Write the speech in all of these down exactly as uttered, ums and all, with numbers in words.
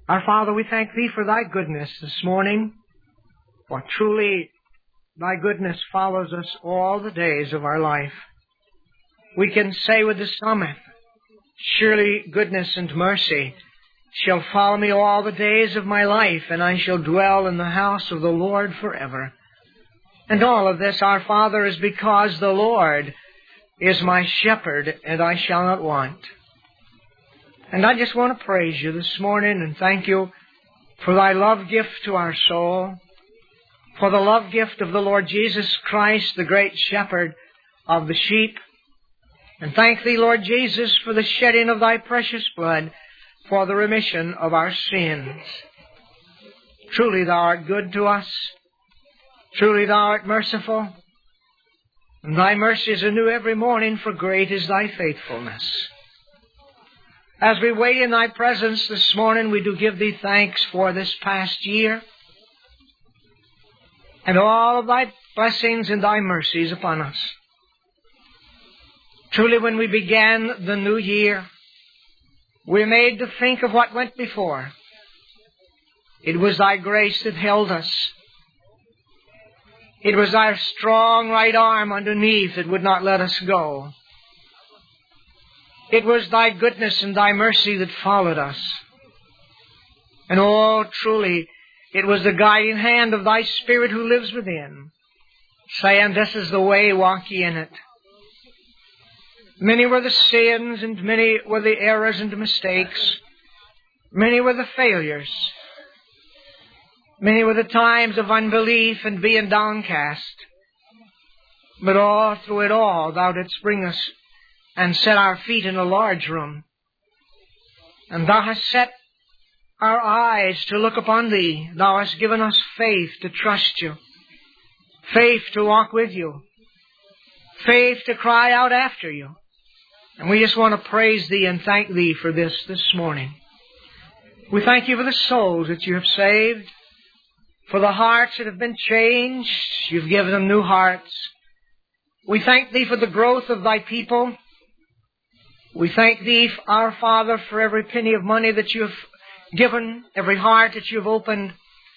Our Father, we thank Thee for Thy goodness this morning, for truly Thy goodness follows us all the days of our life. We can say with the psalmist, surely goodness and mercy shall follow me all the days of my life, and I shall dwell in the house of the Lord forever. And all of this, our Father, is because the Lord is my shepherd, and I shall not want. And I just want to praise You this morning and thank You for Thy love gift to our soul, for the love gift of the Lord Jesus Christ, the great shepherd of the sheep. And thank Thee, Lord Jesus, for the shedding of Thy precious blood for the remission of our sins. Truly Thou art good to us. Truly Thou art merciful. And Thy mercies are new every morning, for great is Thy faithfulness. As we wait in Thy presence this morning, we do give Thee thanks for this past year and all of Thy blessings and Thy mercies upon us. Truly, when we began the new year, we were made to think of what went before. It was Thy grace that held us. It was Thy strong right arm underneath that would not let us go. It was Thy goodness and Thy mercy that followed us. And oh, truly, it was the guiding hand of Thy Spirit who lives within, saying, this is the way, walk ye in it. Many were the sins, and many were the errors and mistakes. Many were the failures. Many were the times of unbelief and being downcast. But all through it all, Thou didst bring us and set our feet in a large room. And Thou hast set our eyes to look upon Thee. Thou hast given us faith to trust You, faith to walk with You, faith to cry out after You. And we just want to praise Thee and thank Thee for this this morning. We thank You for the souls that You have saved, for the hearts that have been changed. You've given them new hearts. We thank Thee for the growth of Thy people. We thank Thee, our Father, for every penny of money that You have given, every heart that You have opened,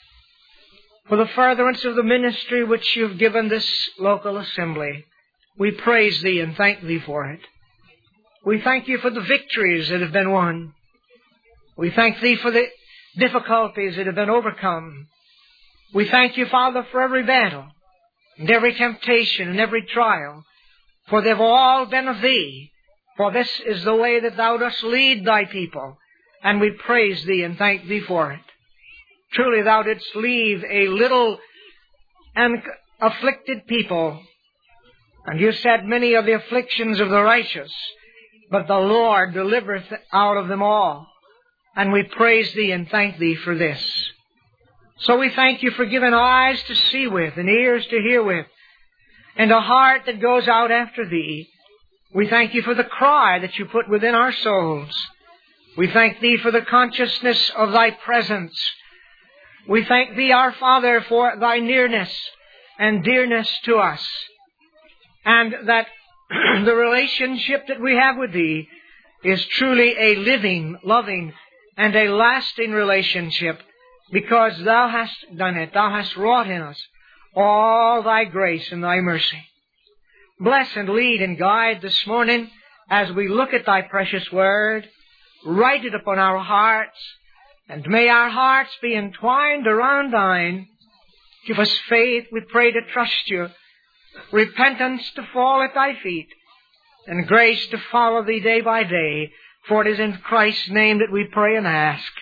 for the furtherance of the ministry which You have given this local assembly. We praise Thee and thank Thee for it. We thank You for the victories that have been won. We thank Thee for the difficulties that have been overcome. We thank You, Father, for every battle and every temptation and every trial, for they've all been of Thee. For this is the way that Thou dost lead Thy people, and we praise Thee and thank Thee for it. Truly Thou didst leave a little and afflicted people, and You said, many are the afflictions of the righteous, but the Lord delivereth out of them all. And we praise Thee and thank Thee for this. So we thank You for giving eyes to see with, and ears to hear with, and a heart that goes out after Thee. We thank You for the cry that You put within our souls. We thank Thee for the consciousness of Thy presence. We thank Thee, our Father, for Thy nearness and dearness to us, and that the relationship that we have with Thee is truly a living, loving, and a lasting relationship, because Thou hast done it. Thou hast wrought in us all Thy grace and Thy mercy. Bless and lead and guide this morning as we look at Thy precious Word. Write it upon our hearts, and may our hearts be entwined around Thine. Give us faith, we pray, to trust You, repentance to fall at Thy feet, and grace to follow Thee day by day. For it is in Christ's name that we pray and ask.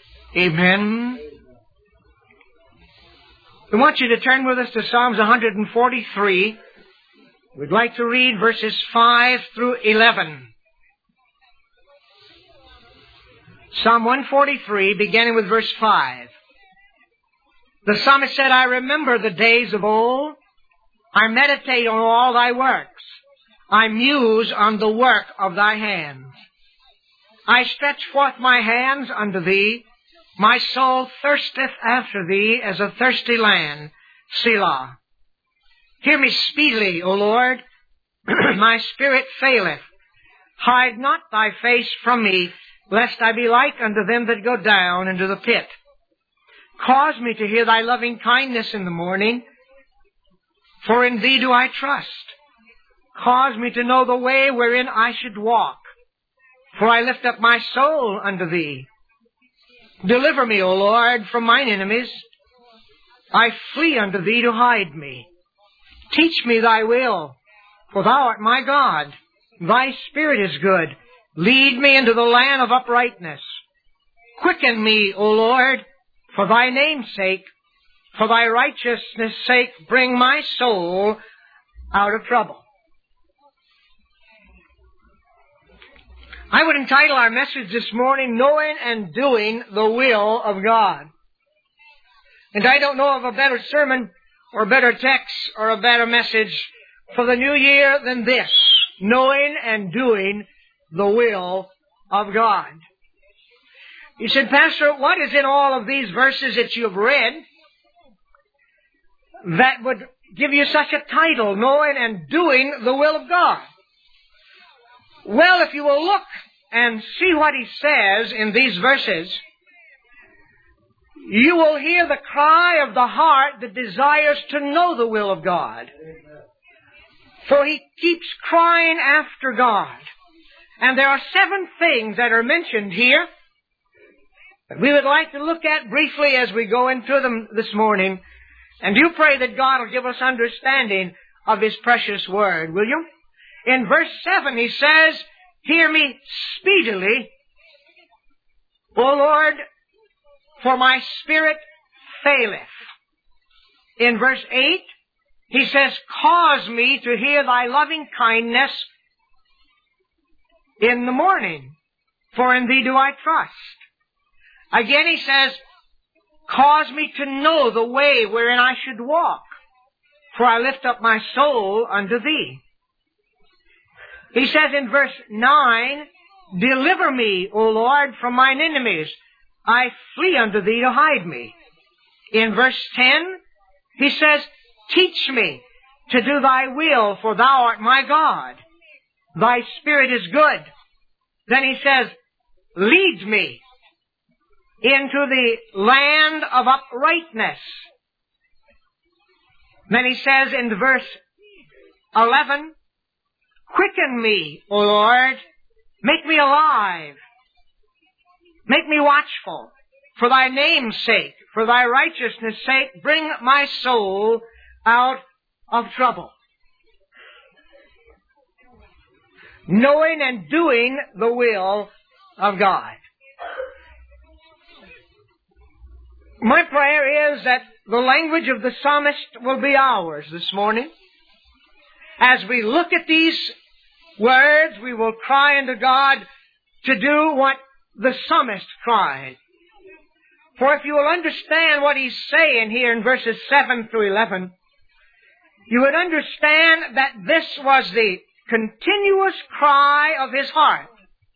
Amen. We want you to turn with us to Psalms one forty-three. We'd like to read verses five through eleven. Psalm one forty-three, beginning with verse five. The psalmist said, I remember the days of old. I meditate on all Thy works. I muse on the work of Thy hands. I stretch forth my hands unto Thee. My soul thirsteth after Thee as a thirsty land. Selah. Hear me speedily, O Lord. My spirit faileth. Hide not Thy face from me. lest I be like unto them that go down into the pit. Cause me to hear thy loving kindness in the morning, for in thee do I trust. Cause me to know the way wherein I should walk, for I lift up my soul unto thee. Deliver me, O Lord, from mine enemies. I flee unto thee to hide me. Teach me thy will, for thou art my God. Thy spirit is good. Lead me into the land of uprightness. Quicken me, O Lord, for thy name's sake. For thy righteousness' sake, bring my soul out of trouble. I would entitle our message this morning, Knowing and Doing the Will of God. And I don't know of a better sermon or a better text or a better message for the new year than this, Knowing and Doing the Will of God. You said, Pastor, what is in all of these verses that you've read that would give you such a title, Knowing and Doing the Will of God? Well, if you will look and see what he says in these verses, you will hear the cry of the heart that desires to know the will of God. For he keeps crying after God. And there are seven things that are mentioned here that we would like to look at briefly as we go into them this morning. And you pray that God will give us understanding of his precious word, will you? In verse seven he says, Hear me speedily, O Lord, for my spirit faileth. In verse eight, he says, Cause me to hear thy loving kindness in the morning, for in thee do I trust. Again he says, Cause me to know the way wherein I should walk, for I lift up my soul unto thee. He says in verse nine, Deliver me, O Lord, from mine enemies. I flee unto thee to hide me. In verse ten, he says, Teach me to do thy will, for thou art my God. Thy spirit is good. Then he says, Lead me into the land of uprightness. Then he says in verse eleven, Quicken me, O Lord, make me alive, make me watchful, for thy name's sake, for thy righteousness' sake, bring my soul out of trouble. Knowing and doing the will of God. My prayer is that the language of the psalmist will be ours this morning. As we look at these words, we will cry unto God to do what the psalmist cried. For if you will understand what he's saying here in verses seven through eleven, you would understand that this was the continuous cry of his heart.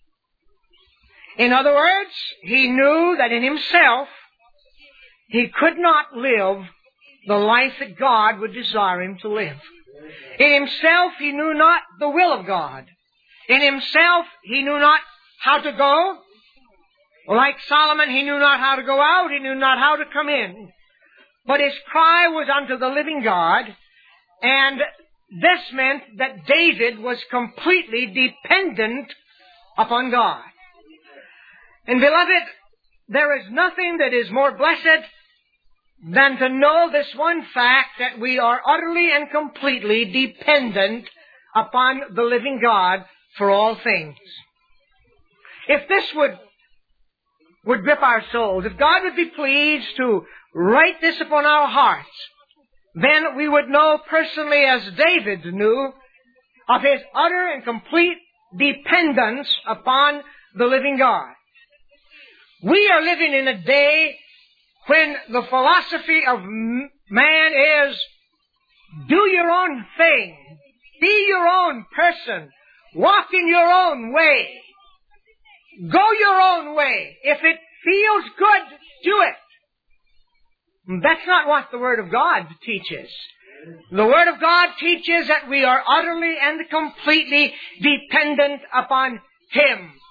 In other words, he knew that in himself he could not live the life that God would desire him to live. In himself, he knew not the will of God. In himself, he knew not how to go. Like Solomon, he knew not how to go out. He knew not how to come in. But his cry was unto the living God. And this meant that David was completely dependent upon God. And beloved, there is nothing that is more blessed than to know this one fact, that we are utterly and completely dependent upon the living God for all things. If this would, would grip our souls, if God would be pleased to write this upon our hearts, then we would know personally, as David knew, of his utter and complete dependence upon the living God. We are living in a day when the philosophy of man is, do your own thing, be your own person, walk in your own way, go your own way. If it feels good, do it. That's not what the Word of God teaches. The Word of God teaches that we are utterly and completely dependent upon Him,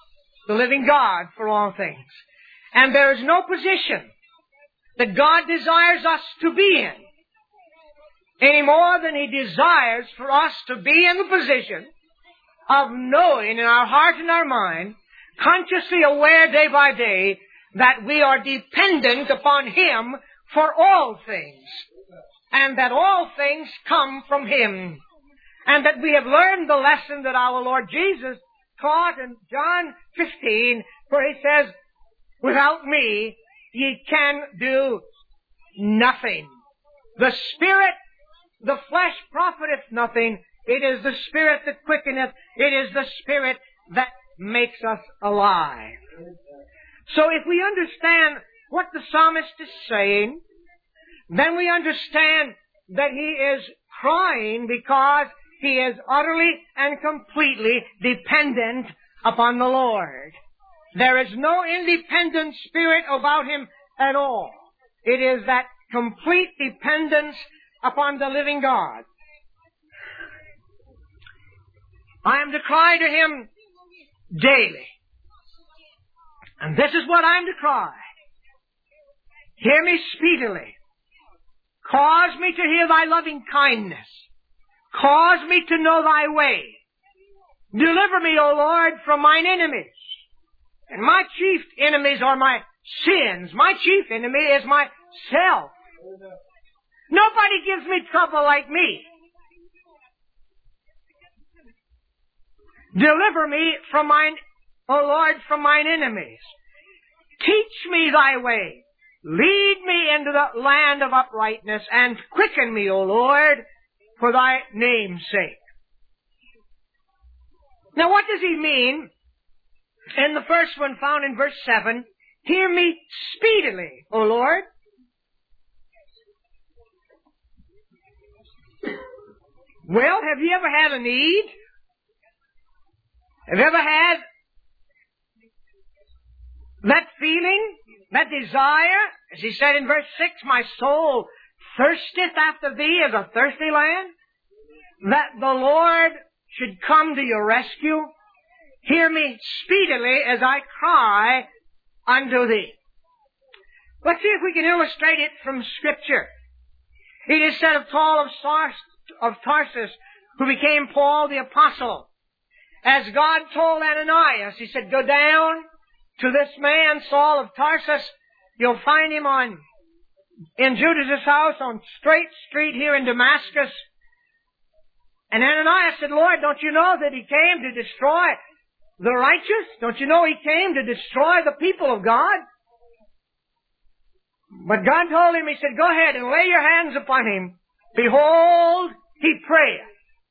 the living God for all things. And there is no position that God desires us to be in any more than He desires for us to be in the position of knowing in our heart and our mind, consciously aware day by day, that we are dependent upon Him for all things, and that all things come from Him, and that we have learned the lesson that our Lord Jesus taught in John fifteen, where He says, without me ye can do nothing. The Spirit, the flesh profiteth nothing. It is the Spirit that quickeneth. It is the Spirit that makes us alive. So if we understand what the psalmist is saying, then we understand that he is crying because he is utterly and completely dependent upon the Lord. There is no independent spirit about him at all. It is that complete dependence upon the living God. I am to cry to Him daily. And this is what I am to cry. Hear me speedily. Cause me to hear Thy loving kindness. Cause me to know Thy way. Deliver me, O Lord, from mine enemies. And my chief enemies are my sins. My chief enemy is myself. Nobody gives me trouble like me. Deliver me from mine, O Lord, from mine enemies. Teach me Thy way. Lead me into the land of uprightness, and quicken me, O Lord, for Thy name's sake. Now what does he mean in the first one found in verse seven? Hear me speedily, O Lord. Well, have you ever had a need? Have you ever had that feeling, that desire? As he said in verse six, my soul thirsteth after Thee as a thirsty land. That the Lord should come to your rescue. Hear me speedily as I cry unto Thee. Let's see if we can illustrate it from Scripture. It is said of Paul of, Sars, of Tarsus, who became Paul the Apostle, as God told Ananias, He said, go down to this man, Saul of Tarsus. You'll find him on in Judas' house on Straight Street here in Damascus. And Ananias said, Lord, don't you know that He came to destroy the righteous? Don't you know He came to destroy the people of God? But God told him, He said, go ahead and lay your hands upon him. Behold, he prayeth.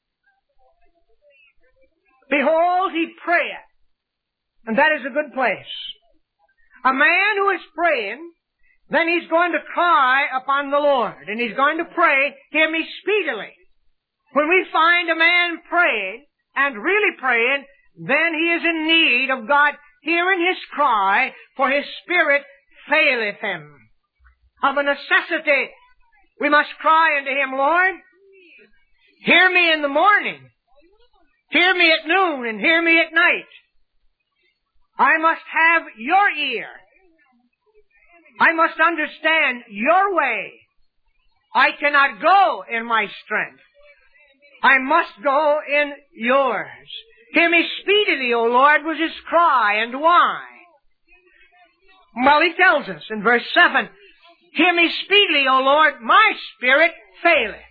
Behold, he prayeth. And that is a good place. A man who is praying, then he's going to cry upon the Lord. And he's going to pray, hear me speedily. When we find a man praying, and really praying, then he is in need of God hearing his cry, for his spirit faileth him. Of a necessity, we must cry unto Him, Lord, hear me in the morning, hear me at noon, and hear me at night. I must have Your ear. I must understand Your way. I cannot go in my strength. I must go in Yours. Hear me speedily, O Lord, was his cry. And why? Well, he tells us in verse seven, hear me speedily, O Lord, my spirit faileth.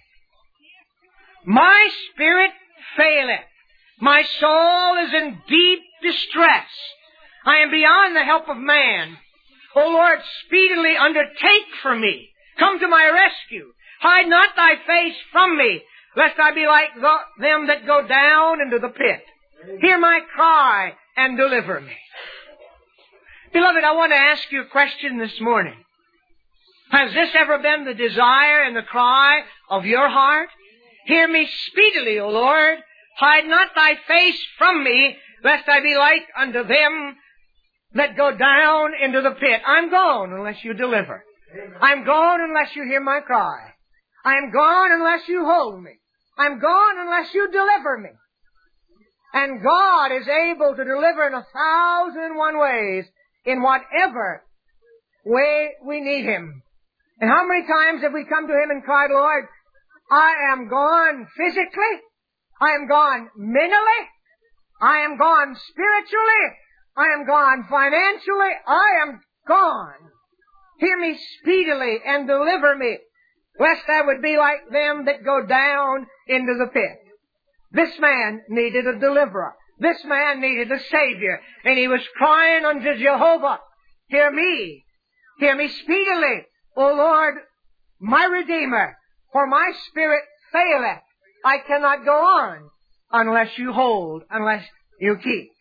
My spirit faileth. My soul is in deep distress. I am beyond the help of man. O Lord, speedily undertake for me. Come to my rescue. Hide not Thy face from me, lest I be like the, them that go down into the pit. Hear my cry and deliver me. Beloved, I want to ask you a question this morning. Has this ever been the desire and the cry of your heart? Hear me speedily, O Lord. Hide not Thy face from me, lest I be like unto them that go down into the pit. I'm gone unless You deliver. I'm gone unless You hear my cry. I'm gone unless You hold me. I'm gone unless You deliver me. And God is able to deliver in a thousand and one ways in whatever way we need Him. And how many times have we come to Him and cried, Lord, I am gone physically. I am gone mentally. I am gone spiritually. I am gone financially. I am gone. Hear me speedily and deliver me, lest I would be like them that go down into the pit. This man needed a deliverer. This man needed a Savior. And he was crying unto Jehovah, hear me. Hear me speedily, O Lord, my Redeemer, for my spirit faileth. I cannot go on unless you hold, unless you keep.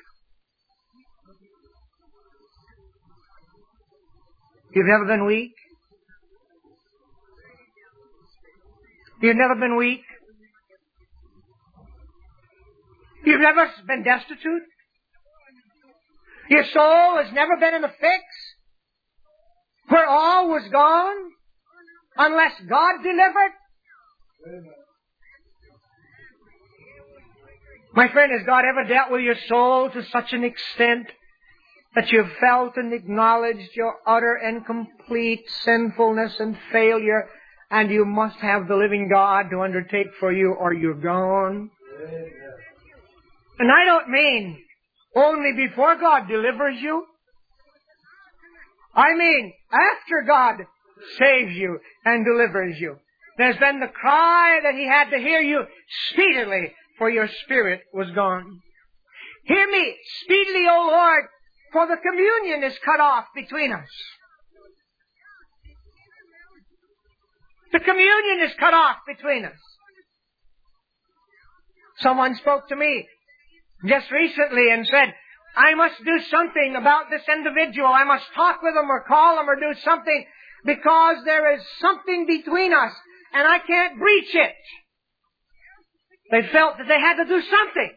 You've never been weak? You've never been weak? You've never been destitute? Your soul has never been in a fix where all was gone unless God delivered? My friend, has God ever dealt with your soul to such an extent that you've felt and acknowledged your utter and complete sinfulness and failure, and you must have the living God to undertake for you, or you're gone? And I don't mean only before God delivers you. I mean after God saves you and delivers you. There's been the cry that He had to hear you speedily, for your spirit was gone. Hear me speedily, O Lord, for the communion is cut off between us. The communion is cut off between us. Someone spoke to me just recently and said, I must do something about this individual. I must talk with him or call him or do something because there is something between us and I can't breach it. They felt that they had to do something.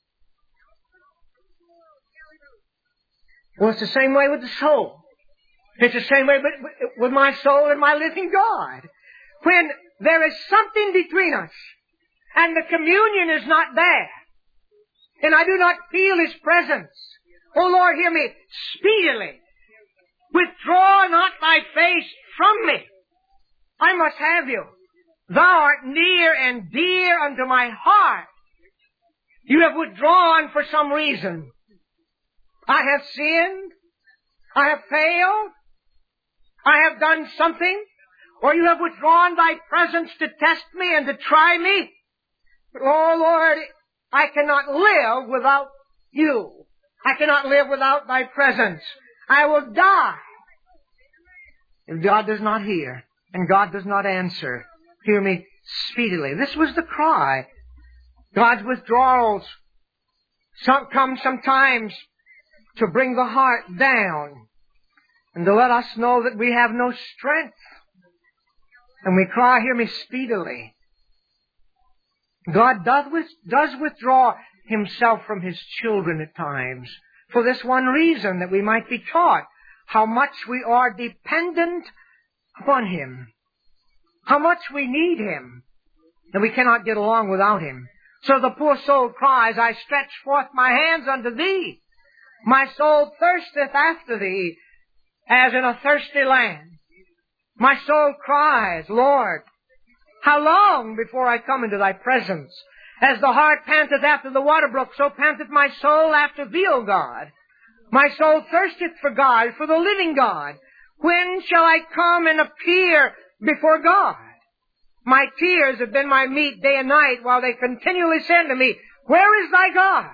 Well, it's the same way with the soul. It's the same way with, with my soul and my living God. When there is something between us and the communion is not there, and I do not feel His presence, oh Lord, hear me speedily. Withdraw not thy face from me. I must have you. Thou art near and dear unto my heart. You have withdrawn for some reason. I have sinned. I have failed. I have done something. Or you have withdrawn thy presence to test me and to try me. But, oh Lord, I cannot live without you. I cannot live without thy presence. I will die. If God does not hear and God does not answer, hear me speedily. This was the cry. God's withdrawals some, come sometimes to bring the heart down and to let us know that we have no strength. And we cry, hear me speedily. God does, does withdraw Himself from His children at times for this one reason, that we might be taught how much we are dependent upon Him, how much we need Him, and we cannot get along without Him. So the poor soul cries, I stretch forth my hands unto Thee. My soul thirsteth after Thee, as in a thirsty land. My soul cries, Lord, how long before I come into Thy presence? As the hart panteth after the water brook, so panteth my soul after Thee, O God. My soul thirsteth for God, for the living God. When shall I come and appear before God? My tears have been my meat day and night, while they continually say unto me, Where is Thy God?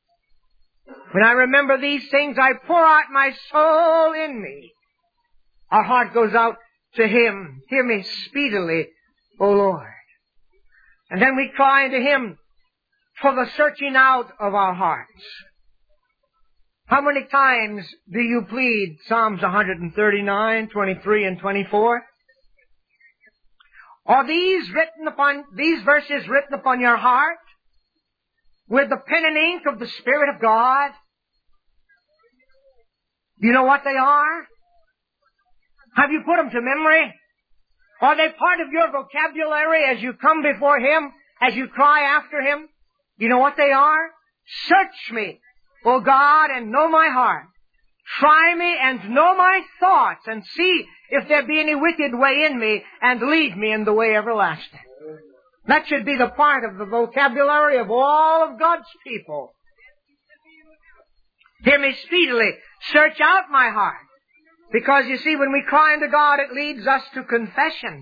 When I remember these things, I pour out my soul in me. Our heart goes out to Him. Hear me speedily, O Lord. And then we cry unto Him for the searching out of our hearts. How many times do you plead Psalms one thirty-nine, twenty-three, and twenty-four? Are these written upon, these verses written upon your heart with the pen and ink of the Spirit of God? Do you know what they are? Have you put them to memory? Are they part of your vocabulary as you come before Him, as you cry after Him? You know what they are? Search me, O God, and know my heart. Try me and know my thoughts, and see if there be any wicked way in me, and lead me in the way everlasting. That should be the part of the vocabulary of all of God's people. Hear me speedily. Search out my heart. Because you see, when we cry unto God, it leads us to confession.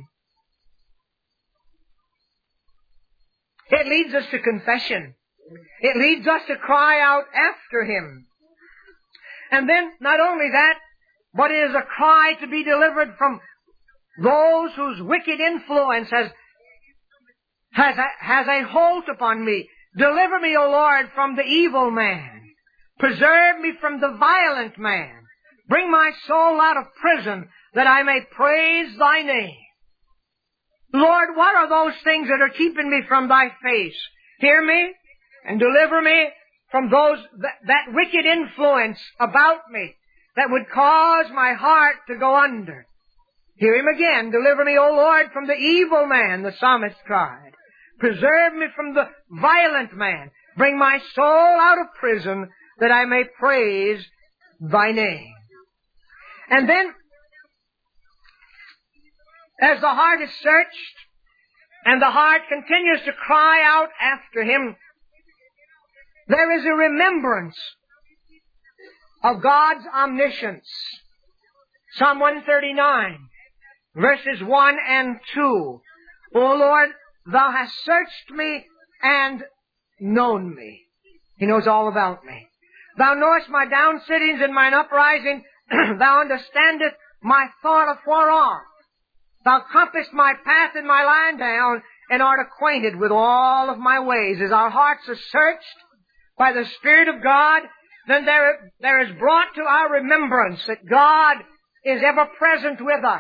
It leads us to confession. It leads us to cry out after Him. And then, not only that, but it is a cry to be delivered from those whose wicked influence has, has, a, has a hold upon me. Deliver me, O Lord, from the evil man. Preserve me from the violent man. Bring my soul out of prison, that I may praise Thy name. Lord, what are those things that are keeping me from Thy face? Hear me and deliver me from those that, that wicked influence about me that would cause my heart to go under. Hear Him again. Deliver me, O Lord, from the evil man, the psalmist cried. Preserve me from the violent man. Bring my soul out of prison, that I may praise Thy name. And then, as the heart is searched, and the heart continues to cry out after Him, there is a remembrance of God's omniscience. Psalm one thirty-nine, verses one and two. O Lord, Thou hast searched me and known me. He knows all about me. Thou knowest my down sittings and mine uprising. Thou understandest my thought afar off. Thou compassest my path and my lying down, and art acquainted with all of my ways. As our hearts are searched by the Spirit of God, then there, there is brought to our remembrance that God is ever present with us.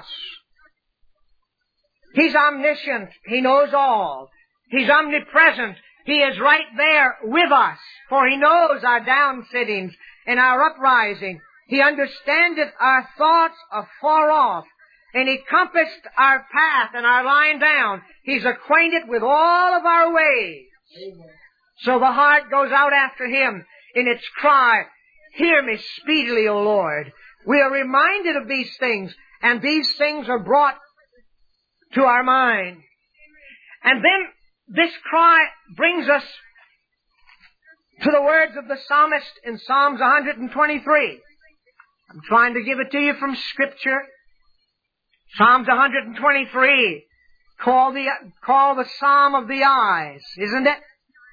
He's omniscient. He knows all. He's omnipresent. He is right there with us, for He knows our down sittings and our uprising. He understandeth our thoughts afar off, and He compassed our path and our lying down. He's acquainted with all of our ways. Amen. So the heart goes out after Him in its cry, Hear me speedily, O Lord. We are reminded of these things, and these things are brought to our mind. And then this cry brings us to the words of the psalmist in Psalms one twenty-three. I'm trying to give it to you from Scripture. Psalms one twenty-three, called the, called the Psalm of the Eyes, isn't it?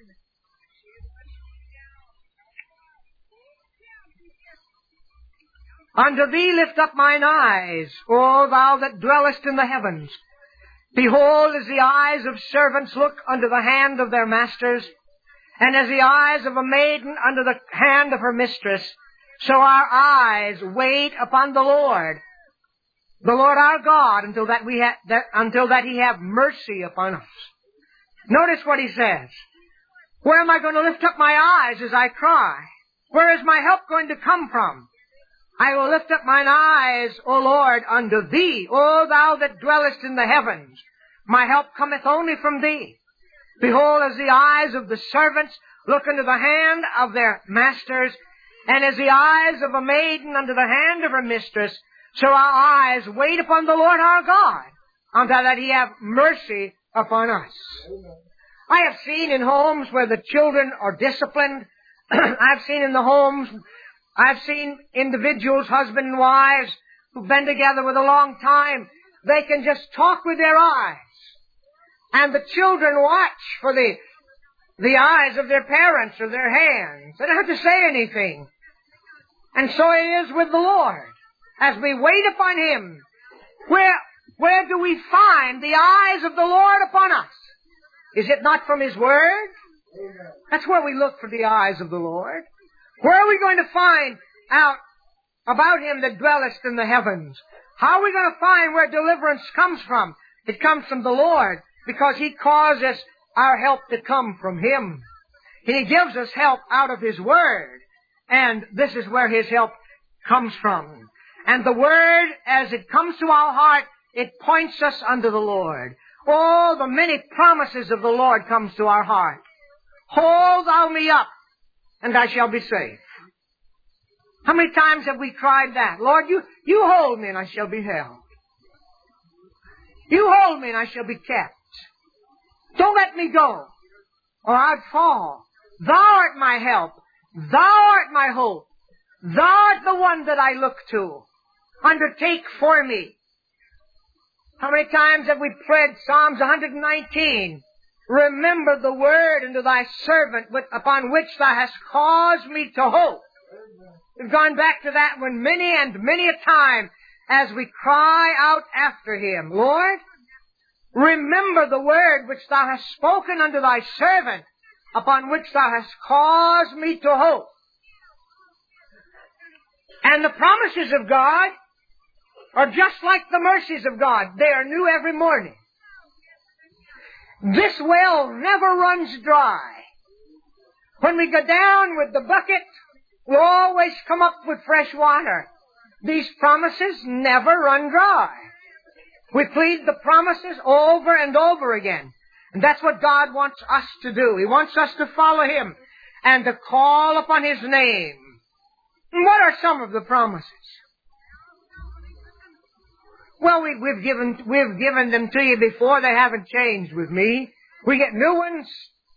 Unto Thee lift up mine eyes, O Thou that dwellest in the heavens. Behold, as the eyes of servants look unto the hand of their masters, and as the eyes of a maiden unto the hand of her mistress, so our eyes wait upon the Lord, the Lord our God, until that we ha- that, until that He have mercy upon us. Notice what He says. Where am I going to lift up my eyes as I cry? Where is my help going to come from? I will lift up mine eyes, O Lord, unto Thee, O Thou that dwellest in the heavens. My help cometh only from Thee. Behold, as the eyes of the servants look unto the hand of their masters, and as the eyes of a maiden unto the hand of her mistress, so our eyes wait upon the Lord our God, until that He have mercy upon us. I have seen in homes where the children are disciplined. I've seen in the homes, I've seen individuals, husband and wives, who've been together with a long time. They can just talk with their eyes. And the children watch for the, the eyes of their parents or their hands. They don't have to say anything. And so it is with the Lord. As we wait upon Him, where, where do we find the eyes of the Lord upon us? Is it not from His Word? That's where we look for the eyes of the Lord. Where are we going to find out about Him that dwelleth in the heavens? How are we going to find where deliverance comes from? It comes from the Lord, because He causes our help to come from Him. And He gives us help out of His Word. And this is where His help comes from. And the Word, as it comes to our heart, it points us unto the Lord. All the many promises of the Lord comes to our heart. Hold thou me up and I shall be safe. How many times have we cried that? Lord, you, you hold me and I shall be held. You hold me and I shall be kept. Don't let me go, or I'd fall. Thou art my help. Thou art my hope. Thou art the one that I look to. Undertake for me. How many times have we prayed Psalms one nineteen? Remember the word unto thy servant upon which thou hast caused me to hope. We've gone back to that one many and many a time as we cry out after Him. Lord, remember the word which thou hast spoken unto thy servant, upon which thou hast caused me to hope. And the promises of God are just like the mercies of God. They are new every morning. This well never runs dry. When we go down with the bucket, we'll always come up with fresh water. These promises never run dry. We plead the promises over and over again. And that's what God wants us to do. He wants us to follow Him and to call upon His name. And what are some of the promises? Well, we, we've given we've given them to you before. They haven't changed with me. We get new ones.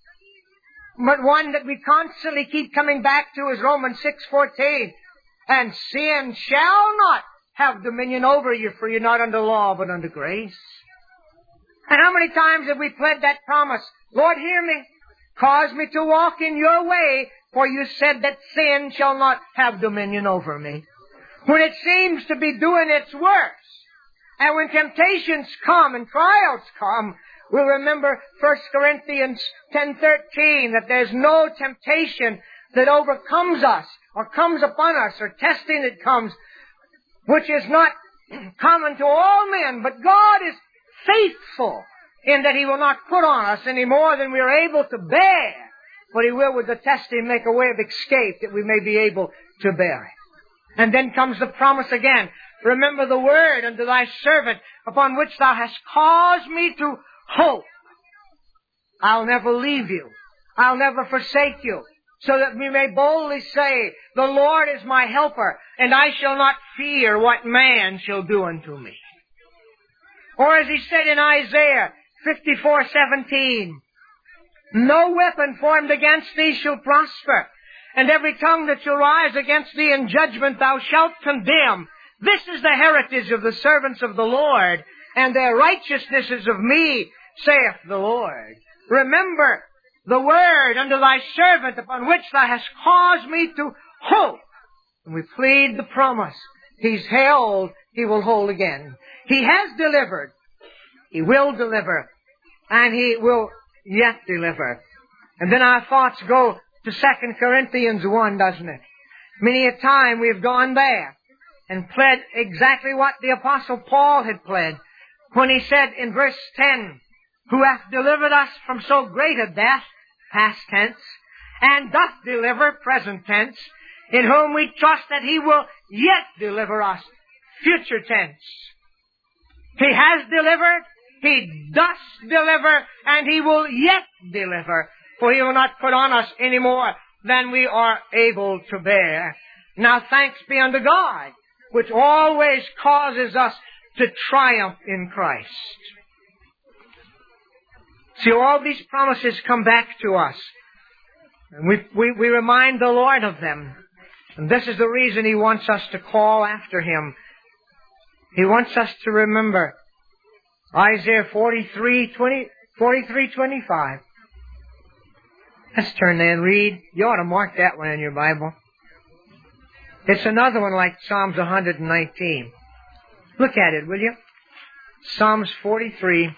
But one that we constantly keep coming back to is Romans six fourteen. And sin shall not have dominion over you, for you're not under law, but under grace. And how many times have we pled that promise? Lord, hear me. Cause me to walk in your way, for you said that sin shall not have dominion over me. When it seems to be doing its worst, and when temptations come and trials come, we'll remember First Corinthians ten thirteen, that there's no temptation that overcomes us, or comes upon us, or testing that comes, which is not common to all men, but God is faithful in that He will not put on us any more than we are able to bear, but He will with the testing make a way of escape that we may be able to bear it. And then comes the promise again. Remember the word unto thy servant, upon which thou hast caused me to hope. I'll never leave you. I'll never forsake you. So that we may boldly say, the Lord is my helper, and I shall not fear what man shall do unto me. Or as He said in Isaiah fifty-four seventeen, no weapon formed against thee shall prosper, and every tongue that shall rise against thee in judgment thou shalt condemn. This is the heritage of the servants of the Lord, and their righteousness is of me, saith the Lord. Remember the word unto thy servant, upon which thou hast caused me to hope. And we plead the promise. He's held, He will hold again. He has delivered, He will deliver, and He will yet deliver. And then our thoughts go to Second Corinthians one, doesn't it? Many a time we've gone there and pled exactly what the Apostle Paul had pled when he said in verse ten, who hath delivered us from so great a death, past tense, and doth deliver, present tense, in whom we trust that He will yet deliver us, future tense. He has delivered, He does deliver, and He will yet deliver, for He will not put on us any more than we are able to bear. Now thanks be unto God, which always causes us to triumph in Christ. See, all these promises come back to us. And we, we, we remind the Lord of them. And this is the reason He wants us to call after Him. He wants us to remember Isaiah forty-three twenty-five. Let's turn there and read. You ought to mark that one in your Bible. It's another one like Psalms one nineteen. Look at it, will you? Psalms forty-three,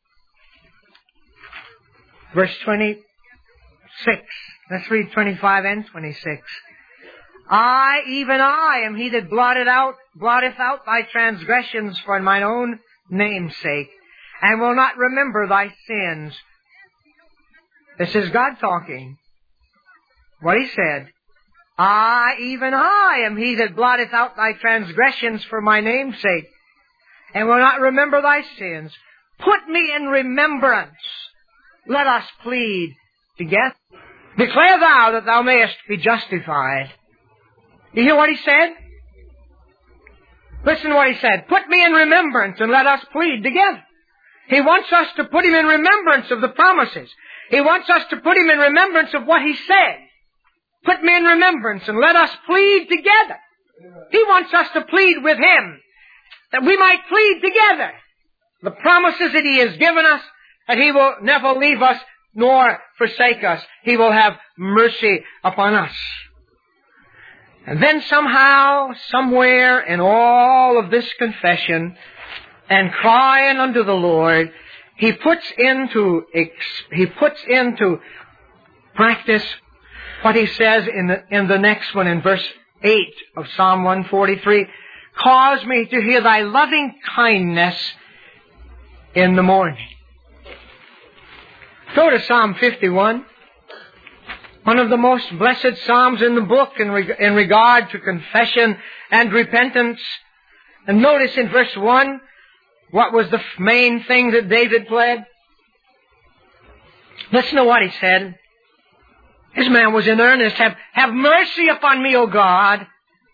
verse twenty-six. Let's read twenty-five and twenty-six. I, even I, am He that blotted out, blotteth out thy transgressions for mine own name's sake, and will not remember thy sins. This is God talking. What He said. I, even I, am He that blotteth out thy transgressions for my name's sake, and will not remember thy sins. Put me in remembrance. Let us plead together. Declare thou that thou mayest be justified. You hear what he said? Listen to what he said. Put me in remembrance and let us plead together. He wants us to put him in remembrance of the promises. He wants us to put him in remembrance of what he said. Put me in remembrance and let us plead together. He wants us to plead with him, that we might plead together the promises that he has given us, that he will never leave us nor forsake us. He will have mercy upon us. And then somehow, somewhere in all of this confession and crying unto the Lord, he puts into he puts into practice what he says in the in the next one, in verse eight of Psalm one forty-three. Cause me to hear thy loving kindness in the morning. Go to Psalm fifty-one. One of the most blessed psalms in the book in, reg- in regard to confession and repentance. And notice in verse one, what was the main thing that David pled? Listen to what he said. This man was in earnest. Have, have mercy upon me, O God,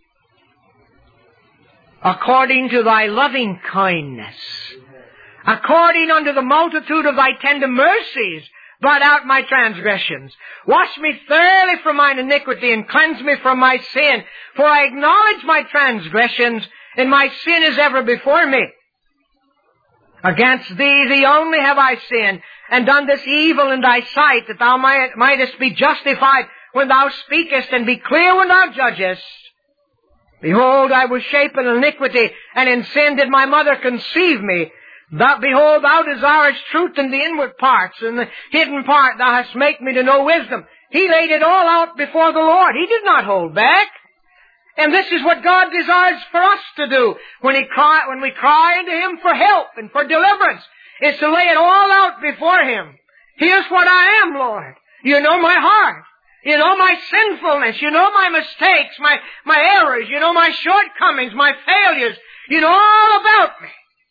according to thy loving kindness. According unto the multitude of thy tender mercies, blot out my transgressions. Wash me thoroughly from mine iniquity and cleanse me from my sin. For I acknowledge my transgressions, and my sin is ever before me. Against thee, thee only have I sinned, and done this evil in thy sight, that thou might, mightest be justified when thou speakest, and be clear when thou judgest. Behold, I was shapen in iniquity, and in sin did my mother conceive me. Thou, behold, thou desirest truth in the inward parts, and the hidden part thou hast made me to know wisdom. He laid it all out before the Lord. He did not hold back. And this is what God desires for us to do when, he cry, when we cry unto Him for help and for deliverance, is to lay it all out before Him. Here's what I am, Lord. You know my heart. You know my sinfulness. You know my mistakes, my, my errors. You know my shortcomings, my failures. You know all about me.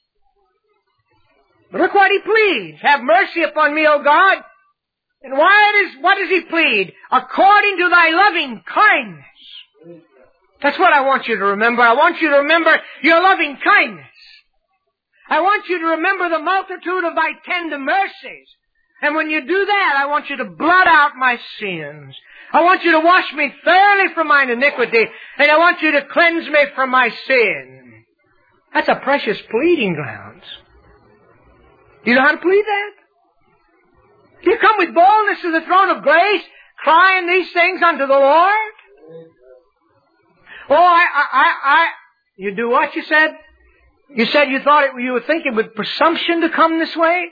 But look what he pleads. Have mercy upon me, O God. And why does, what does he plead? According to thy loving kindness. That's what I want you to remember. I want you to remember your loving kindness. I want you to remember the multitude of thy tender mercies. And when you do that, I want you to blot out my sins. I want you to wash me thoroughly from mine iniquity, and I want you to cleanse me from my sin. That's a precious pleading grounds. Do you know how to plead that? Do you come with boldness to the throne of grace, crying these things unto the Lord? Oh, I, I, I, I, you do what you said? You said you thought it, you were thinking with presumption to come this way?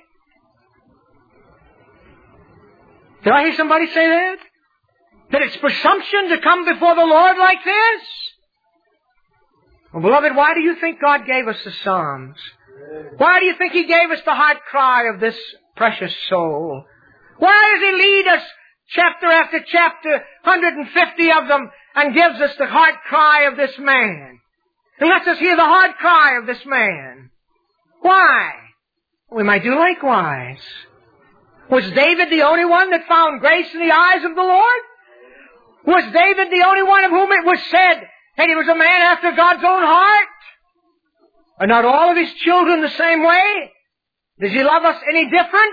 Did I hear somebody say that? That it's presumption to come before the Lord like this? Well, beloved, why do you think God gave us the Psalms? Why do you think He gave us the heart cry of this precious soul? Why does He lead us chapter after chapter, one hundred fifty of them, and gives us the heart cry of this man? He lets us hear the heart cry of this man. Why? We might do likewise. Was David the only one that found grace in the eyes of the Lord? Was David the only one of whom it was said that he was a man after God's own heart? Are not all of his children the same way? Does he love us any different?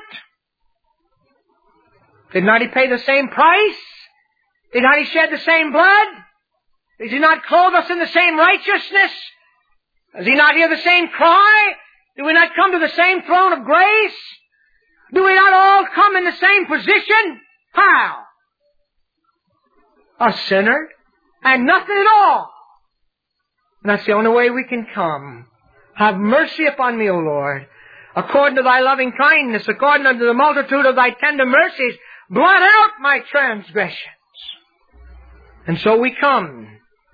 Did not he pay the same price? Did not he shed the same blood? Does he not clothe us in the same righteousness? Does he not hear the same cry? Do we not come to the same throne of grace? Do we not all come in the same position? How? A sinner and nothing at all. And that's the only way we can come. Have mercy upon me, O Lord, according to thy loving kindness, according unto the multitude of thy tender mercies, blot out my transgressions. And so we come.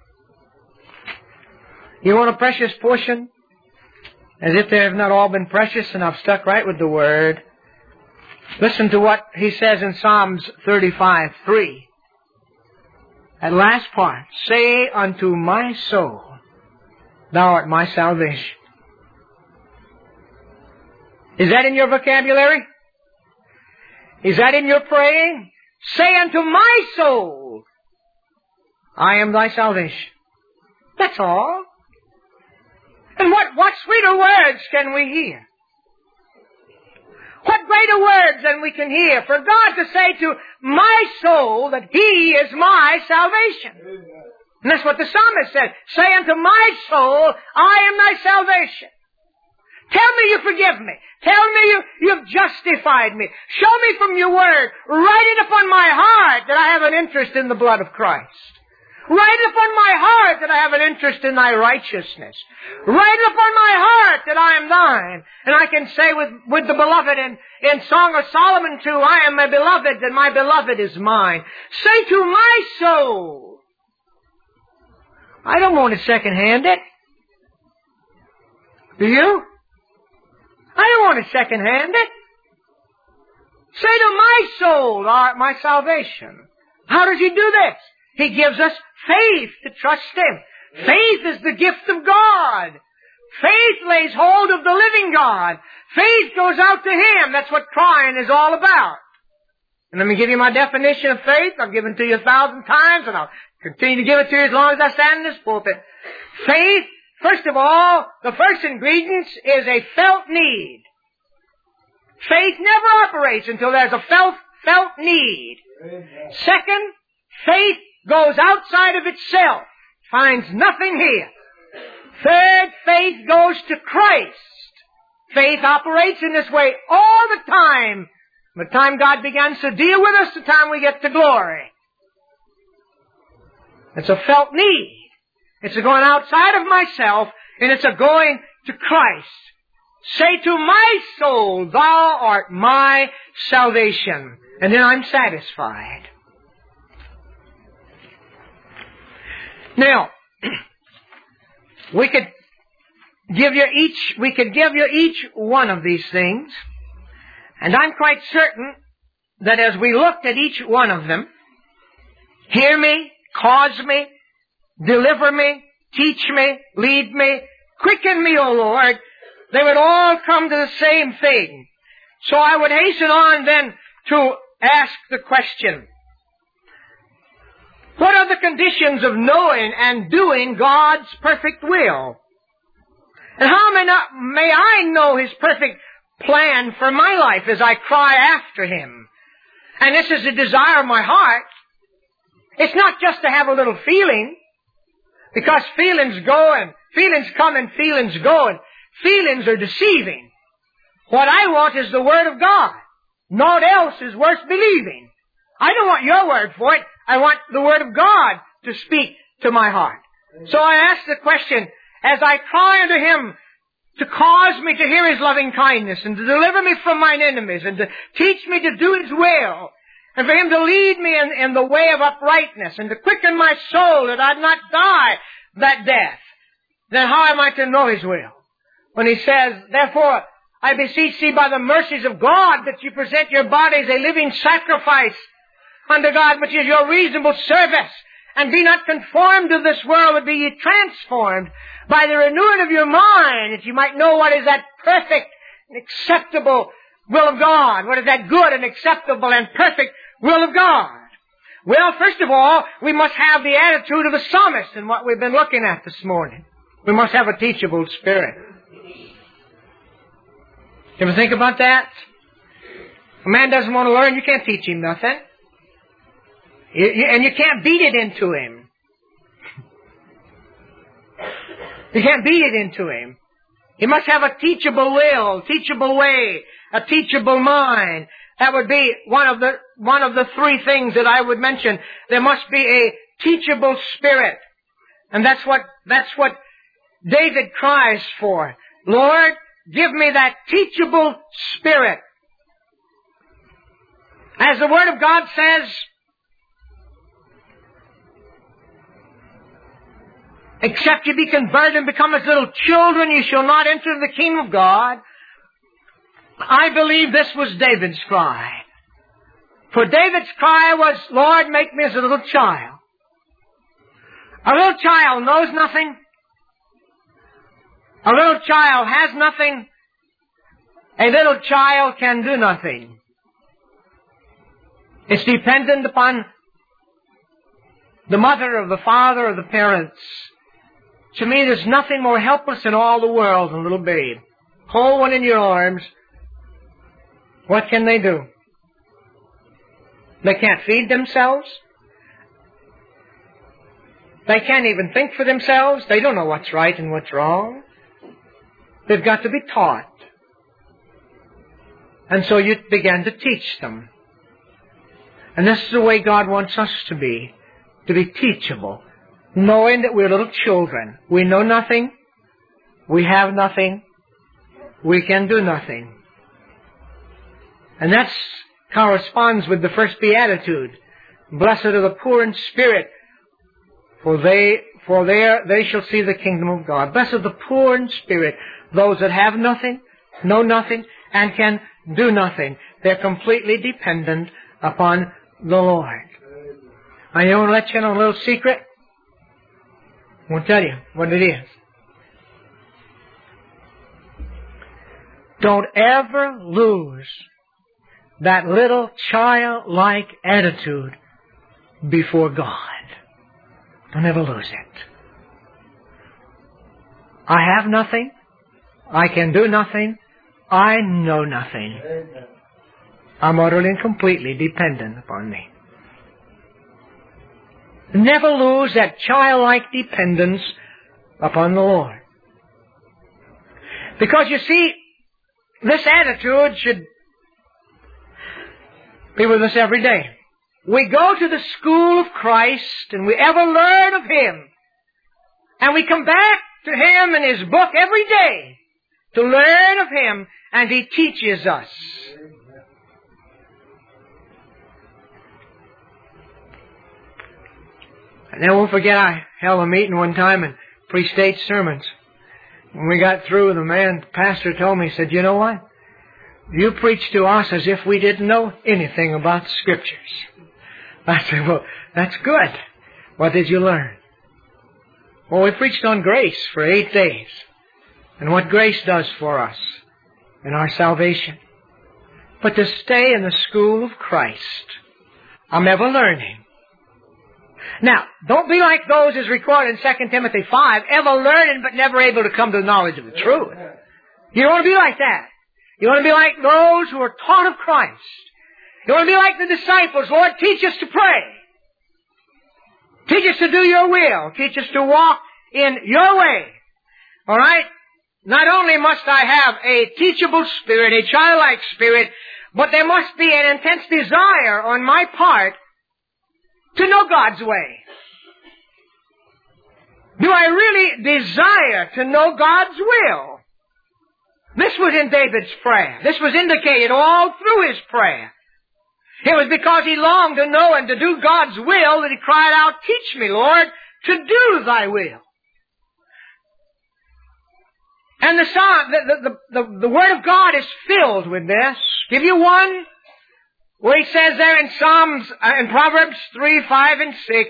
You want a precious portion? As if they have not all been precious, and I've stuck right with the Word. Listen to what he says in Psalms thirty-five three. That last part. Say unto my soul, thou art my salvation. Is that in your vocabulary? Is that in your praying? say unto my soul, I am thy salvation. That's all. And what, what sweeter words can we hear? What greater words than we can hear for God to say to my soul that He is my salvation. And that's what the psalmist said. Say unto my soul, I am thy salvation. Tell me you forgive me. Tell me you, you've justified me. Show me from your word. Write it upon my heart that I have an interest in the blood of Christ. Write it upon my heart that I have an interest in thy righteousness. Write it upon my heart that I am thine. And I can say with, with the beloved in, in Song of Solomon too, I am my beloved and my beloved is mine. Say to my soul, I don't want to second-hand it. Do you? I don't want to second-hand it. Say to my soul, thou art my salvation. How does He do this? He gives us faith to trust Him. Faith is the gift of God. Faith lays hold of the living God. Faith goes out to Him. That's what crying is all about. And let me give you my definition of faith. I've given it to you a thousand times, and I'll continue to give it to you as long as I stand in this pulpit. Faith, first of all, the first ingredient is a felt need. Faith never operates until there's a felt, felt need. Second, faith goes outside of itself, finds nothing here. Third, faith goes to Christ. Faith operates in this way all the time. From the time God begins to deal with us, the time we get to glory. It's a felt need. It's a going outside of myself, and it's a going to Christ. Say to my soul, thou art my salvation. And then I'm satisfied. Now, we could give you each, we could give you each one of these things, and I'm quite certain that as we looked at each one of them, hear me, cause me, deliver me, teach me, lead me, quicken me, O Lord, they would all come to the same thing. So I would hasten on then to ask the question, what are the conditions of knowing and doing God's perfect will? And how may, not, may I know His perfect plan for my life as I cry after Him? And this is the desire of my heart. It's not just to have a little feeling, because feelings go and feelings come and feelings go, and feelings are deceiving. What I want is the Word of God. Naught else is worth believing. I don't want your word for it. I want the Word of God to speak to my heart. So I ask the question, as I cry unto Him to cause me to hear His loving kindness and to deliver me from mine enemies and to teach me to do His will and for Him to lead me in, in the way of uprightness and to quicken my soul that I'd not die that death, then how am I to know His will? When He says, therefore, I beseech thee by the mercies of God that you present your bodies a living sacrifice unto God, which is your reasonable service. And be not conformed to this world, but be ye transformed by the renewing of your mind, that you might know what is that perfect and acceptable will of God. What is that good and acceptable and perfect will of God? Well, first of all, we must have the attitude of the psalmist in what we've been looking at this morning. We must have a teachable spirit. You ever think about that? If a man doesn't want to learn, you can't teach him nothing. You, you, and you can't beat it into him. You can't beat it into him. He must have a teachable will, teachable way, a teachable mind. That would be one of the one of the three things that I would mention. There must be a teachable spirit. And that's what that's what David cries for. Lord, give me that teachable spirit. As the Word of God says, except you be converted and become as little children, you shall not enter the kingdom of God. I believe this was David's cry. For David's cry was, Lord, make me as a little child. A little child knows nothing. A little child has nothing. A little child can do nothing. It's dependent upon the mother or the father or the parents. To me, there's nothing more helpless in all the world than a little babe. Hold one in your arms. What can they do? They can't feed themselves. They can't even think for themselves. They don't know what's right and what's wrong. They've got to be taught. And so you begin to teach them. And this is the way God wants us to be, to be teachable, knowing that we're little children. We know nothing. We have nothing. We can do nothing. And that corresponds with the first beatitude. Blessed are the poor in spirit, for they for there they shall see the kingdom of God. Blessed are the poor in spirit, those that have nothing, know nothing, and can do nothing. They're completely dependent upon the Lord. I want to let you in on a little secret. I won't tell you what it is. Don't ever lose that little childlike attitude before God. Don't ever lose it. I have nothing. I can do nothing. I know nothing. I'm utterly and completely dependent upon me. Never lose that childlike dependence upon the Lord. Because you see, this attitude should be with us every day. We go to the school of Christ and we ever learn of Him. And we come back to Him and His book every day to learn of Him, and He teaches us. And I won't forget, I held a meeting one time and preached eight sermons. When we got through, the man, the pastor told me, he said, you know what? You preach to us as if we didn't know anything about the Scriptures. I said, well, that's good. What did you learn? Well, we preached on grace for eight days. And what grace does for us in our salvation. But to stay in the school of Christ, I'm ever learning. Now, don't be like those as recorded in Second Timothy five, ever learning but never able to come to the knowledge of the truth. You don't want to be like that. You want to be like those who are taught of Christ. You want to be like the disciples. Lord, teach us to pray. Teach us to do your will. Teach us to walk in your way. All right? Not only must I have a teachable spirit, a childlike spirit, but there must be an intense desire on my part to know God's way. Do I really desire to know God's will? This was in David's prayer. This was indicated all through his prayer. It was because he longed to know and to do God's will that he cried out, teach me, Lord, to do thy will. And the, the, the, the, the Word of God is filled with this. Give you one where he says there in Psalms, uh, in Proverbs three, five, and six,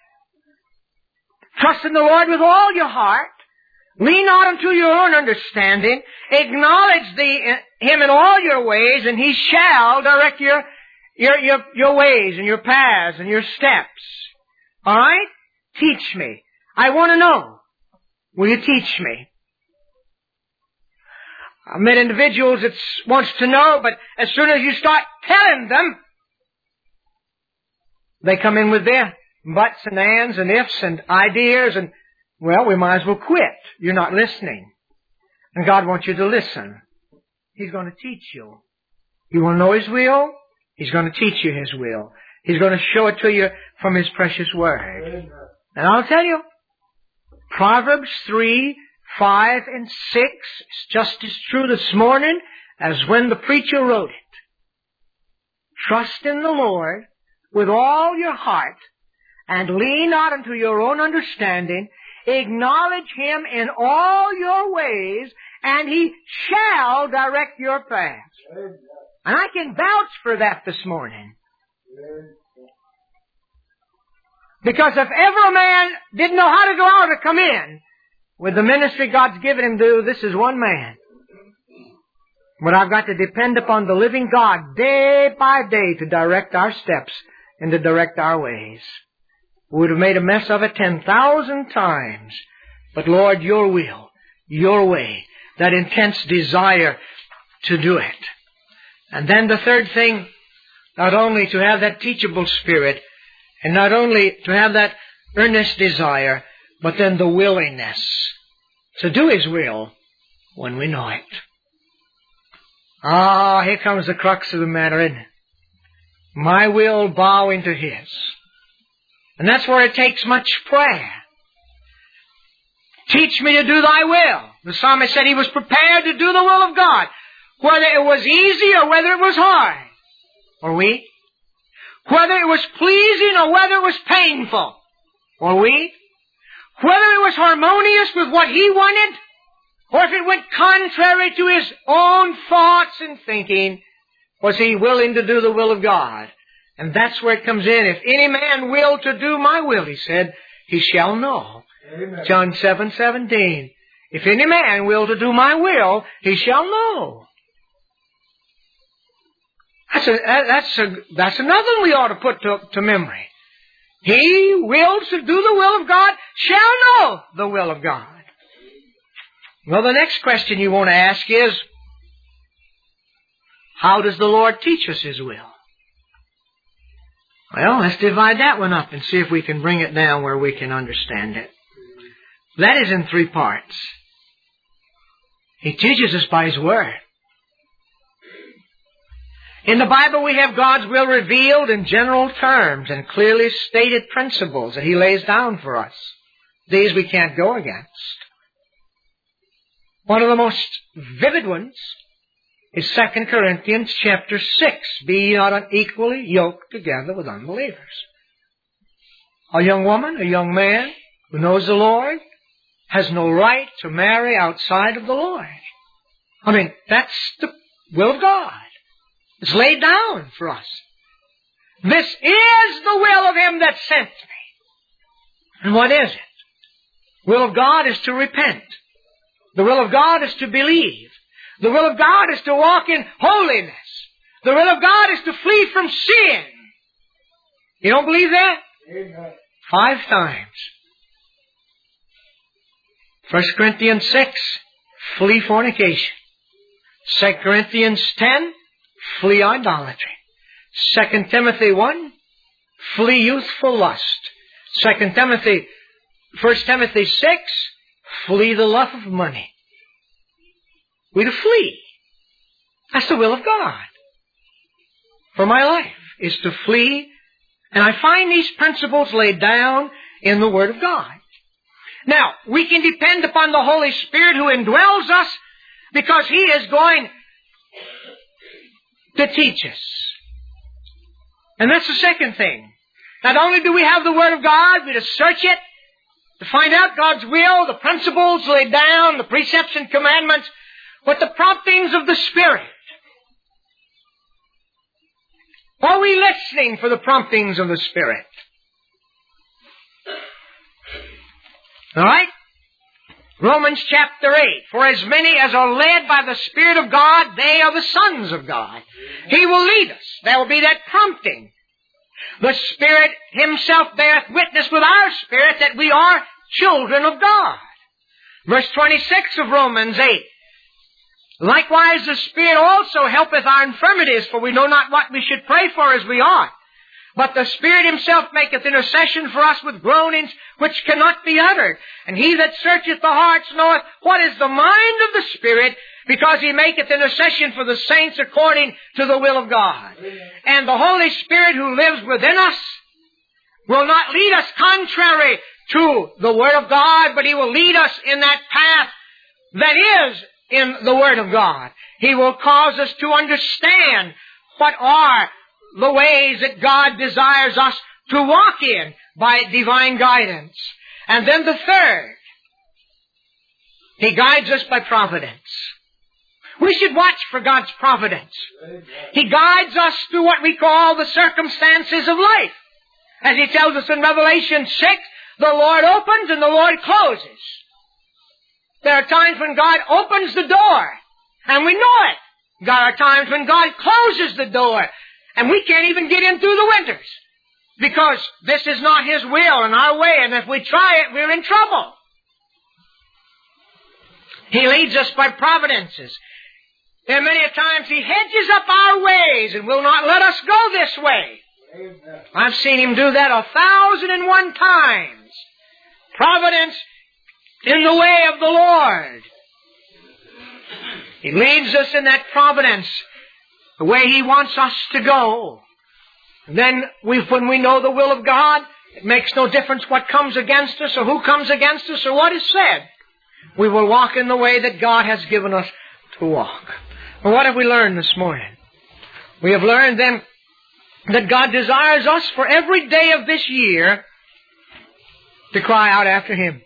trust in the Lord with all your heart. Lean not unto your own understanding. Acknowledge the, uh, Him in all your ways, and He shall direct your, your, your, your ways and your paths and your steps. All right? Teach me. I want to know. Will you teach me? I've met individuals that wants to know, but as soon as you start telling them, they come in with their buts and ands and ifs and ideas and, well, we might as well quit. You're not listening. And God wants you to listen. He's going to teach you. You want to know His will? He's going to teach you His will. He's going to show it to you from His precious Word. And I'll tell you, Proverbs three, five, and six is just as true this morning as when the preacher wrote it. Trust in the Lord with all your heart, and lean not unto your own understanding. Acknowledge Him in all your ways, and He shall direct your paths. And I can vouch for that this morning. Because if ever a man didn't know how to go out or come in, with the ministry God's given him to do, this is one man. But I've got to depend upon the living God day by day to direct our steps and to direct our ways. We would have made a mess of it ten thousand times. But Lord, your will, your way, that intense desire to do it. And then the third thing, not only to have that teachable spirit, and not only to have that earnest desire, but then the willingness to do His will when we know it. Ah, here comes the crux of the matter, isn't it? My will bow into His. And that's where it takes much prayer. Teach me to do Thy will. The psalmist said he was prepared to do the will of God, whether it was easy or whether it was hard. Or we? Whether it was pleasing or whether it was painful. Or we? Whether it was harmonious with what He wanted, or if it went contrary to His own thoughts and thinking, was He willing to do the will of God? And that's where it comes in. If any man will to do my will, He said, he shall know. Amen. John seven seventeen. If any man will to do my will, he shall know. That's a, that's a, that's another one we ought to put to, to memory. He wills to do the will of God shall know the will of God. Well, the next question you want to ask is, how does the Lord teach us His will? Well, let's divide that one up and see if we can bring it down where we can understand it. That is in three parts. He teaches us by His Word. In the Bible we have God's will revealed in general terms and clearly stated principles that He lays down for us. These we can't go against. One of the most vivid ones is Second Corinthians chapter six. Be ye not unequally yoked together with unbelievers. A young woman, a young man who knows the Lord has no right to marry outside of the Lord. I mean, that's the will of God. It's laid down for us. This is the will of Him that sent me. And what is it? The will of God is to repent. The will of God is to believe. The will of God is to walk in holiness. The will of God is to flee from sin. You don't believe that? Amen. Five times. First Corinthians six, flee fornication. Second Corinthians ten, flee idolatry. Second Timothy one, flee youthful lust. Second Timothy, First Timothy six, flee the love of money. We're to flee. That's the will of God for my life, is to flee. And I find these principles laid down in the Word of God. Now, we can depend upon the Holy Spirit who indwells us because He is going to teach us. And that's the second thing. Not only do we have the Word of God, we to search it, to find out God's will, the principles laid down, the precepts and commandments, but the promptings of the Spirit. Are we listening for the promptings of the Spirit? All right? Romans chapter eight. For as many as are led by the Spirit of God, they are the sons of God. He will lead us. There will be that prompting. The Spirit Himself beareth witness with our spirit that we are children of God. Verse twenty-six of Romans eight. Likewise the Spirit also helpeth our infirmities, for we know not what we should pray for as we ought. But the Spirit Himself maketh intercession for us with groanings which cannot be uttered. And He that searcheth the hearts knoweth what is the mind of the Spirit, because He maketh intercession for the saints according to the will of God. Amen. And the Holy Spirit who lives within us will not lead us contrary to the Word of God, but He will lead us in that path that is in the Word of God. He will cause us to understand what are the ways that God desires us to walk in by divine guidance. And then the third, He guides us by providence. We should watch for God's providence. He guides us through what we call the circumstances of life. As He tells us in Revelation six, the Lord opens and the Lord closes. There are times when God opens the door, and we know it. There are times when God closes the door and we can't even get in through the winters because this is not His will and our way, and if we try it, we're in trouble. He leads us by providences. And many a times He hedges up our ways and will not let us go this way. Amen. I've seen Him do that a thousand and one times. Providence in the way of the Lord. He leads us in that providence the way He wants us to go. And then we, when we know the will of God, it makes no difference what comes against us or who comes against us or what is said. We will walk in the way that God has given us to walk. Well, what have we learned this morning? We have learned then that God desires us for every day of this year to cry out after Him.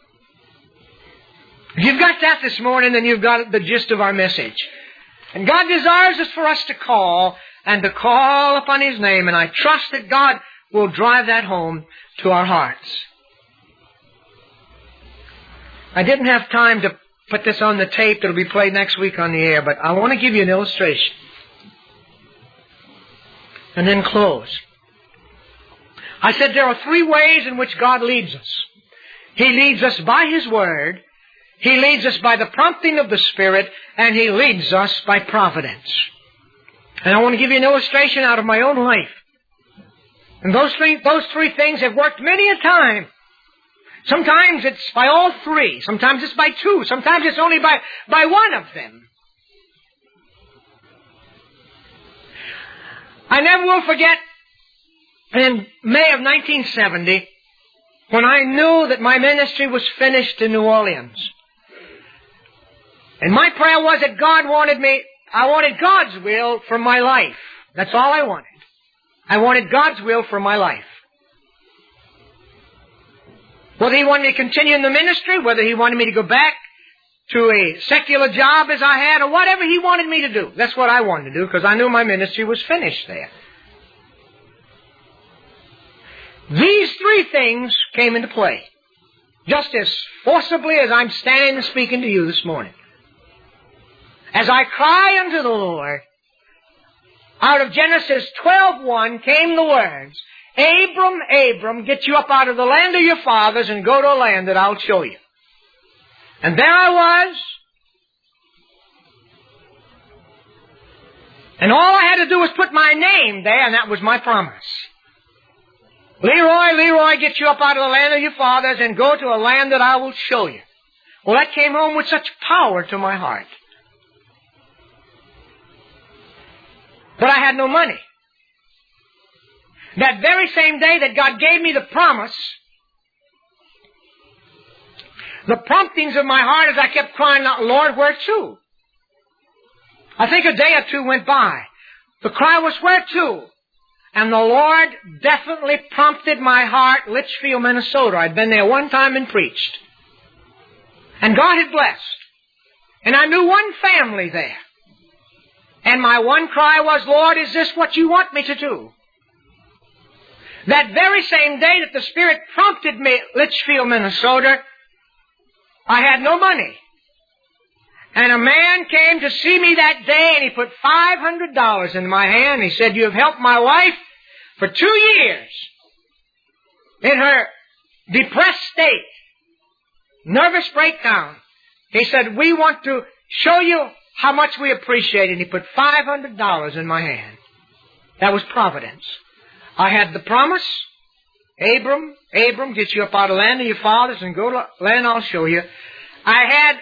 If you've got that this morning, then you've got the gist of our message. And God desires us for us to call and to call upon His name, and I trust that God will drive that home to our hearts. I didn't have time to put this on the tape that will be played next week on the air, but I want to give you an illustration. And then close. I said there are three ways in which God leads us. He leads us by His Word, He leads us by the prompting of the Spirit, and He leads us by providence. And I want to give you an illustration out of my own life. And those three, those three things have worked many a time. Sometimes it's by all three. Sometimes it's by two. Sometimes it's only by, by one of them. I never will forget in May of nineteen seventy when I knew that my ministry was finished in New Orleans. And my prayer was that God wanted me, I wanted God's will for my life. That's all I wanted. I wanted God's will for my life. Whether He wanted me to continue in the ministry, whether He wanted me to go back to a secular job as I had, or whatever He wanted me to do. That's what I wanted to do, because I knew my ministry was finished there. These three things came into play, just as forcibly as I'm standing and speaking to you this morning. As I cry unto the Lord, out of Genesis twelve one came the words, Abram, Abram, get you up out of the land of your fathers and go to a land that I'll show you. And there I was. And all I had to do was put my name there, and that was my promise. Leroy, Leroy, get you up out of the land of your fathers and go to a land that I will show you. Well, that came home with such power to my heart. But I had no money. That very same day that God gave me the promise, the promptings of my heart as I kept crying out, Lord, where to? I think a day or two went by. The cry was, where to? And the Lord definitely prompted my heart, Litchfield, Minnesota. I'd been there one time and preached. And God had blessed. And I knew one family there. And my one cry was, Lord, is this what you want me to do? That very same day that the Spirit prompted me, Litchfield, Minnesota, I had no money. And a man came to see me that day, and he put five hundred dollars in my hand. He said, you have helped my wife for two years in her depressed state, nervous breakdown. He said, we want to show you how much we appreciate it. And he put five hundred dollars in my hand. That was providence. I had the promise, Abram, Abram, get you up out of the land of your fathers and go to the land I'll show you. I had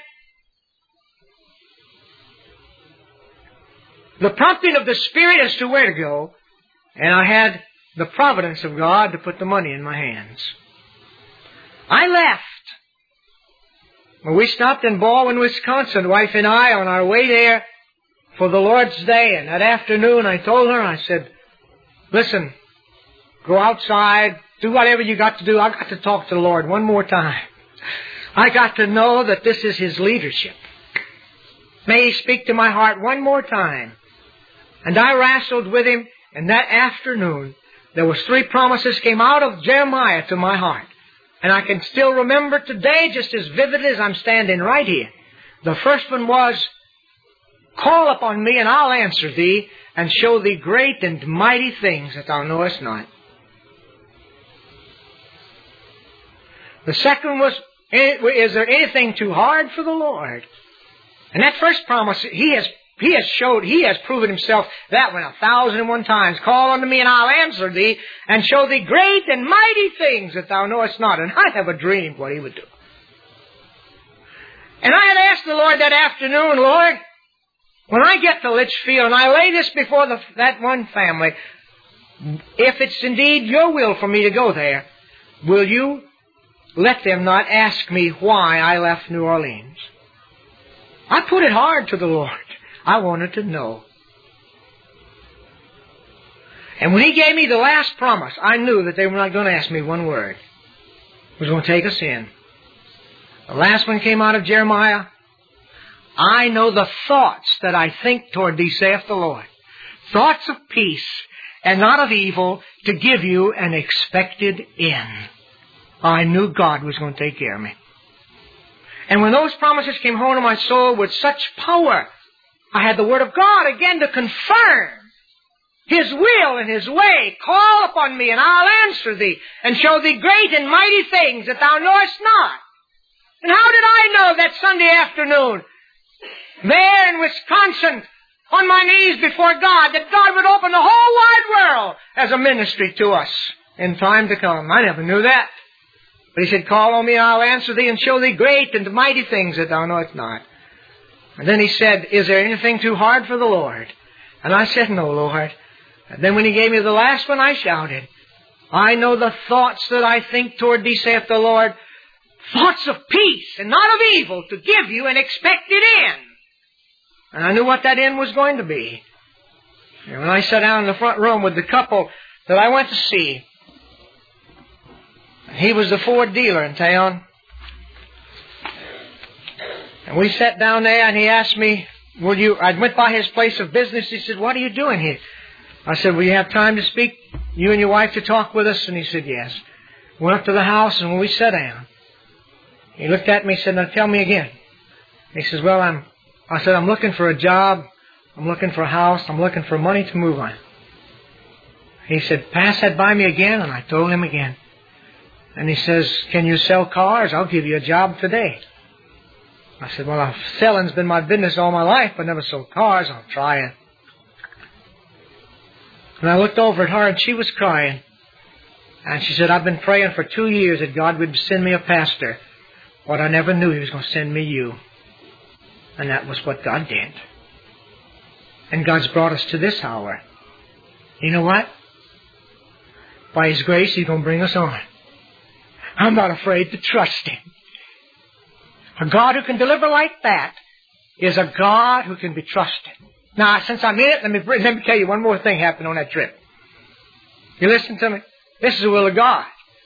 the prompting of the Spirit as to where to go, and I had the providence of God to put the money in my hands. I left. Well, we stopped in Baldwin, Wisconsin, wife and I, on our way there for the Lord's Day, and that afternoon I told her, I said, listen, go outside, do whatever you got to do. I got to talk to the Lord one more time. I got to know that this is His leadership. May He speak to my heart one more time. And I wrestled with Him, and that afternoon, there was three promises came out of Jeremiah to my heart. And I can still remember today just as vividly as I'm standing right here. The first one was, Call upon me, and I'll answer thee, and show thee great and mighty things that thou knowest not. The second was, is there anything too hard for the Lord? And that first promise, He has He has showed, He has proven Himself that one a thousand and one times. Call unto me, and I'll answer thee, and show thee great and mighty things that thou knowest not. And I never dreamed what He would do. And I had asked the Lord that afternoon, Lord, when I get to Litchfield and I lay this before the, that one family, if it's indeed your will for me to go there, will you let them not ask me why I left New Orleans? I put it hard to the Lord. I wanted to know. And when He gave me the last promise, I knew that they were not going to ask me one word. It was going to take us in. The last one came out of Jeremiah. I know the thoughts that I think toward thee, saith the Lord. Thoughts of peace and not of evil, to give you an expected end. I knew God was going to take care of me. And when those promises came home to my soul with such power, I had the Word of God again to confirm His will and His way. Call upon me, and I'll answer thee, and show thee great and mighty things that thou knowest not. And how did I know that Sunday afternoon, there in Wisconsin, on my knees before God, that God would open the whole wide world as a ministry to us in time to come? I never knew that. But He said, call on me, and I'll answer thee, and show thee great and mighty things that thou knowest not. And then He said, is there anything too hard for the Lord? And I said, no, Lord. And then when He gave me the last one, I shouted, I know the thoughts that I think toward thee, saith the Lord, thoughts of peace and not of evil, to give you an expected end. And I knew what that end was going to be. And when I sat down in the front room with the couple that I went to see, he was the Ford dealer in town. And we sat down there, and he asked me, will you, I went by his place of business. He said, what are you doing here? I said, will you have time to speak, you and your wife, to talk with us? And he said, yes. Went up to the house, and when we sat down, he looked at me and said, now tell me again. He says, well, I'm, I said, I'm looking for a job. I'm looking for a house. I'm looking for money to move on. He said, pass that by me again. And I told him again. And he says, can you sell cars? I'll give you a job today. I said, well, selling's been my business all my life, but never sold cars. I'll try it. And I looked over at her, and she was crying. And she said, I've been praying for two years that God would send me a pastor. But I never knew He was going to send me you. And that was what God did. And God's brought us to this hour. You know what? By His grace, He's going to bring us on. I'm not afraid to trust Him. A God who can deliver like that is a God who can be trusted. Now, since I'm in it, let me, let me tell you one more thing happened on that trip. You listen to me? This is the will of God.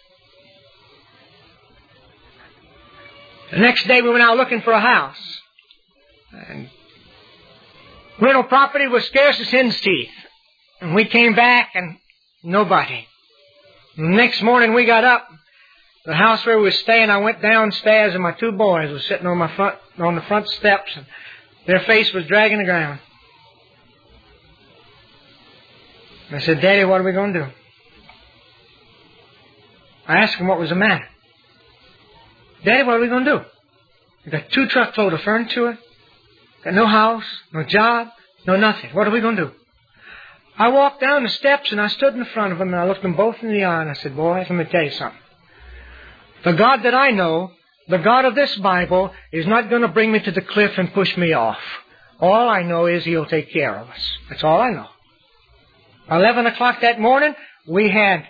The next day we went out looking for a house. And rental property was scarce as hen's teeth. And we came back and nobody. And the next morning we got up. The house where we were staying, I went downstairs and my two boys were sitting on my front on the front steps, and their face was dragging the ground. And I said, Daddy, what are we going to do? I asked them what was the matter. Daddy, what are we going to do? We got two truckloads of furniture, got no house, no job, no nothing. What are we going to do? I walked down the steps and I stood in front of them and I looked them both in the eye and I said, boys, let me tell you something. The God that I know, the God of this Bible, is not going to bring me to the cliff and push me off. All I know is He'll take care of us. That's all I know. Eleven o'clock that morning, we had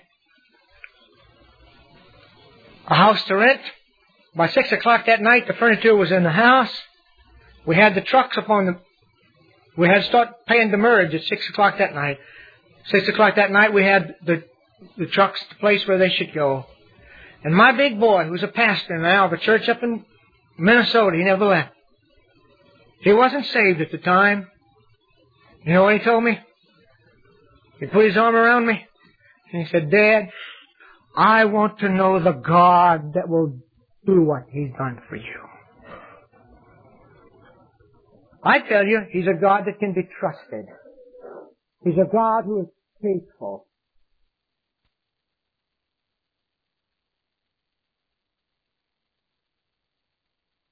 a house to rent. By six o'clock that night, the furniture was in the house. We had the trucks upon the... We had to start paying demurrage at six o'clock that night. Six o'clock that night, we had the, the trucks to the place where they should go. And my big boy, who's a pastor now of a church up in Minnesota, he never left. He wasn't saved at the time. You know what he told me? He put his arm around me and he said, Dad, I want to know the God that will do what He's done for you. I tell you, He's a God that can be trusted. He's a God who is faithful.